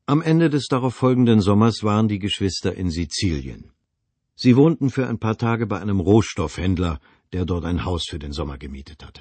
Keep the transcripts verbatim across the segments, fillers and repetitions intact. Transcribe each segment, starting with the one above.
Am Ende des darauf folgenden Sommers waren die Geschwister in Sizilien. Sie wohnten für ein paar Tage bei einem Rohstoffhändler, der dort ein Haus für den Sommer gemietet hatte.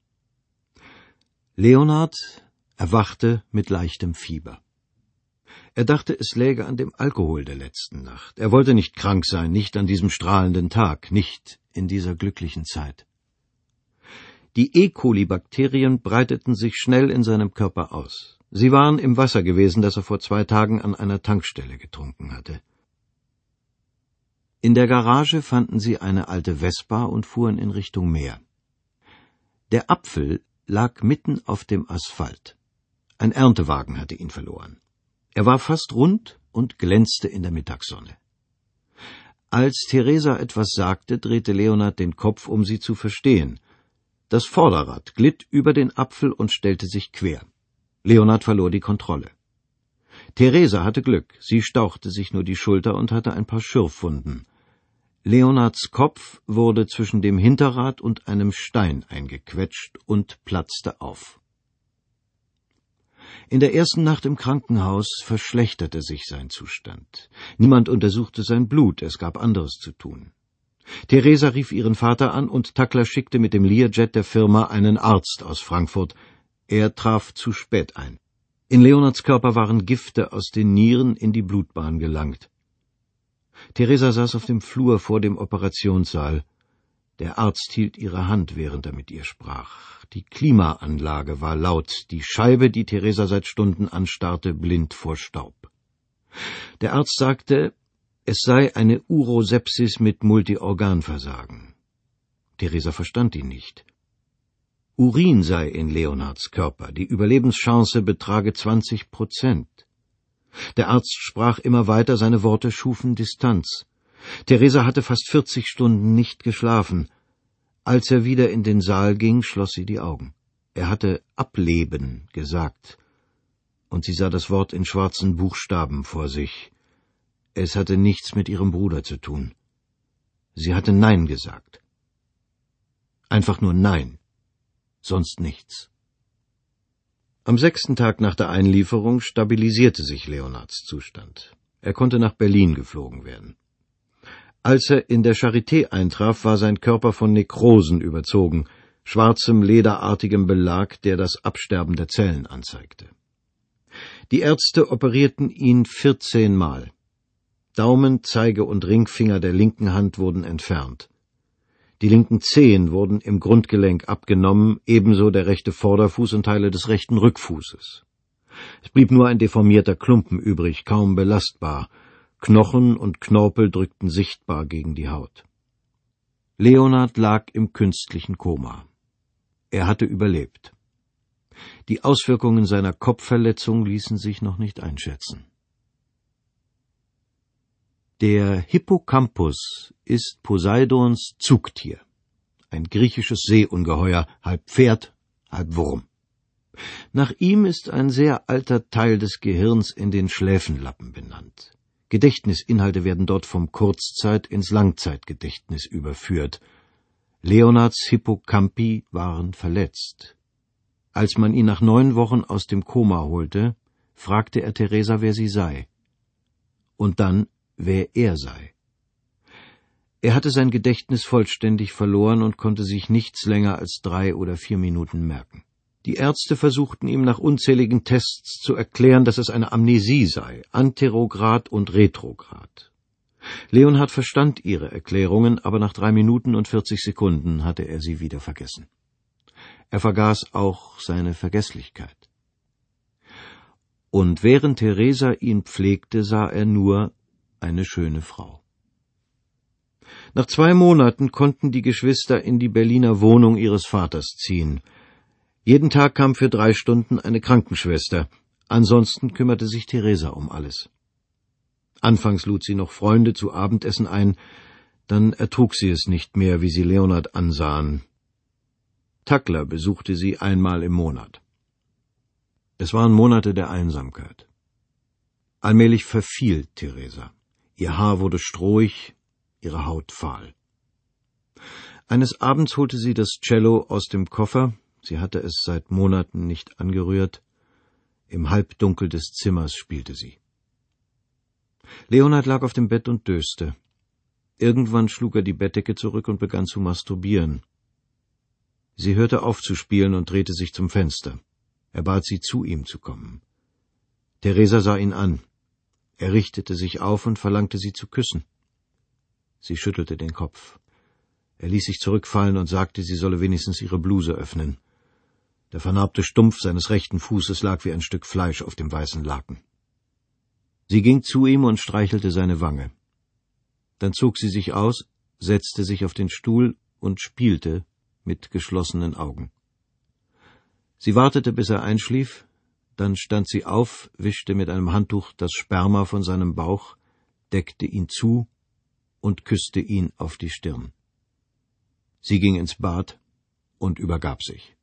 Leonard erwachte mit leichtem Fieber. Er dachte, es läge an dem Alkohol der letzten Nacht. Er wollte nicht krank sein, nicht an diesem strahlenden Tag, nicht in dieser glücklichen Zeit. Die E. coli-Bakterien breiteten sich schnell in seinem Körper aus. Sie waren im Wasser gewesen, das er vor zwei Tagen an einer Tankstelle getrunken hatte. In der Garage fanden sie eine alte Vespa und fuhren in Richtung Meer. Der Apfel lag mitten auf dem Asphalt. Ein Erntewagen hatte ihn verloren. Er war fast rund und glänzte in der Mittagssonne. Als Theresa etwas sagte, drehte Leonard den Kopf, um sie zu verstehen. Das Vorderrad glitt über den Apfel und stellte sich quer. Leonard verlor die Kontrolle. Theresa hatte Glück, sie stauchte sich nur die Schulter und hatte ein paar Schürfwunden. Leonards Kopf wurde zwischen dem Hinterrad und einem Stein eingequetscht und platzte auf. In der ersten Nacht im Krankenhaus verschlechterte sich sein Zustand. Niemand untersuchte sein Blut, es gab anderes zu tun. Theresa rief ihren Vater an und Takler schickte mit dem Learjet der Firma einen Arzt aus Frankfurt. Er traf zu spät ein. In Leonards Körper waren Gifte aus den Nieren in die Blutbahn gelangt. Theresa saß auf dem Flur vor dem Operationssaal. Der Arzt hielt ihre Hand, während er mit ihr sprach. Die Klimaanlage war laut, die Scheibe, die Theresa seit Stunden anstarrte, blind vor Staub. Der Arzt sagte, es sei eine Urosepsis mit Multiorganversagen. Theresa verstand ihn nicht. Urin sei in Leonards Körper, die Überlebenschance betrage zwanzig Prozent. Der Arzt sprach immer weiter, seine Worte schufen Distanz. Theresa hatte fast vierzig Stunden nicht geschlafen. Als er wieder in den Saal ging, schloss sie die Augen. Er hatte ableben gesagt, und sie sah das Wort in schwarzen Buchstaben vor sich. Es hatte nichts mit ihrem Bruder zu tun. Sie hatte Nein gesagt. Einfach nur Nein, sonst nichts. Am sechsten Tag nach der Einlieferung stabilisierte sich Leonards Zustand. Er konnte nach Berlin geflogen werden. Als er in der Charité eintraf, war sein Körper von Nekrosen überzogen, schwarzem, lederartigem Belag, der das Absterben der Zellen anzeigte. Die Ärzte operierten ihn vierzehnmal. Daumen, Zeige und Ringfinger der linken Hand wurden entfernt. Die linken Zehen wurden im Grundgelenk abgenommen, ebenso der rechte Vorderfuß und Teile des rechten Rückfußes. Es blieb nur ein deformierter Klumpen übrig, kaum belastbar. Knochen und Knorpel drückten sichtbar gegen die Haut. Leonard lag im künstlichen Koma. Er hatte überlebt. Die Auswirkungen seiner Kopfverletzung ließen sich noch nicht einschätzen. Der Hippocampus ist Poseidons Zugtier, ein griechisches Seeungeheuer, halb Pferd, halb Wurm. Nach ihm ist ein sehr alter Teil des Gehirns in den Schläfenlappen benannt. Gedächtnisinhalte werden dort vom Kurzzeit- ins Langzeitgedächtnis überführt. Leonards Hippocampi waren verletzt. Als man ihn nach neun Wochen aus dem Koma holte, fragte er Theresa, wer sie sei. Und dann, wer er sei. Er hatte sein Gedächtnis vollständig verloren und konnte sich nichts länger als drei oder vier Minuten merken. Die Ärzte versuchten ihm nach unzähligen Tests zu erklären, dass es eine Amnesie sei, Anterograd und Retrograd. Leonhard verstand ihre Erklärungen, aber nach drei Minuten und vierzig Sekunden hatte er sie wieder vergessen. Er vergaß auch seine Vergesslichkeit. Und während Theresa ihn pflegte, sah er nur eine schöne Frau. Nach zwei Monaten konnten die Geschwister in die Berliner Wohnung ihres Vaters ziehen. Jeden Tag kam für drei Stunden eine Krankenschwester. Ansonsten kümmerte sich Theresa um alles. Anfangs lud sie noch Freunde zu Abendessen ein, dann ertrug sie es nicht mehr, wie sie Leonard ansahen. Takler besuchte sie einmal im Monat. Es waren Monate der Einsamkeit. Allmählich verfiel Theresa. Ihr Haar wurde strohig, ihre Haut fahl. Eines Abends holte sie das Cello aus dem Koffer, sie hatte es seit Monaten nicht angerührt. Im Halbdunkel des Zimmers spielte sie. Leonhard lag auf dem Bett und döste. Irgendwann schlug er die Bettdecke zurück und begann zu masturbieren. Sie hörte auf zu spielen und drehte sich zum Fenster. Er bat sie, zu ihm zu kommen. Theresa sah ihn an. Er richtete sich auf und verlangte, sie zu küssen. Sie schüttelte den Kopf. Er ließ sich zurückfallen und sagte, sie solle wenigstens ihre Bluse öffnen. Der vernarbte Stumpf seines rechten Fußes lag wie ein Stück Fleisch auf dem weißen Laken. Sie ging zu ihm und streichelte seine Wange. Dann zog sie sich aus, setzte sich auf den Stuhl und spielte mit geschlossenen Augen. Sie wartete, bis er einschlief, dann stand sie auf, wischte mit einem Handtuch das Sperma von seinem Bauch, deckte ihn zu und küsste ihn auf die Stirn. Sie ging ins Bad und übergab sich.